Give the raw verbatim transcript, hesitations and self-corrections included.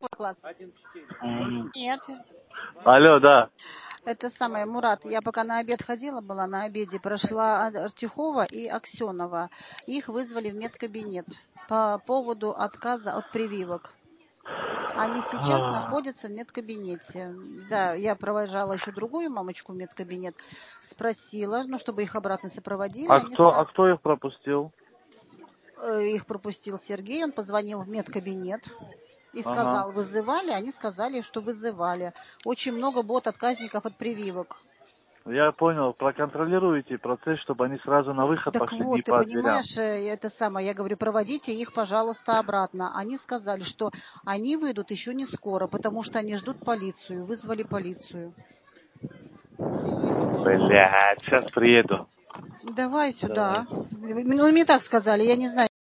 Класс. М. Нет. Алло, да. Это самое, Мурат, я пока на обед ходила, была на обеде, прошла Артюхова и Аксенова. Их вызвали в медкабинет по поводу отказа от прививок. Они сейчас А находятся в медкабинете. Да, я провожала еще другую мамочку в медкабинет, спросила, ну, чтобы их обратно сопроводили. а Они кто, сказали, а кто их пропустил? их пропустил Сергей, он позвонил в медкабинет и Ага. сказал, вызывали, они сказали, что вызывали. Очень много бот отказников от прививок. Я понял, проконтролируйте процесс, чтобы они сразу на выход Так пошли, не вот, ты по дверям. понимаешь, э, это самое, я говорю, проводите их, пожалуйста, обратно. Они сказали, что они выйдут еще не скоро, потому что они ждут полицию, вызвали полицию. Блядь, сейчас приеду. Давай Давай. сюда. Ну, мне так сказали, я не знаю.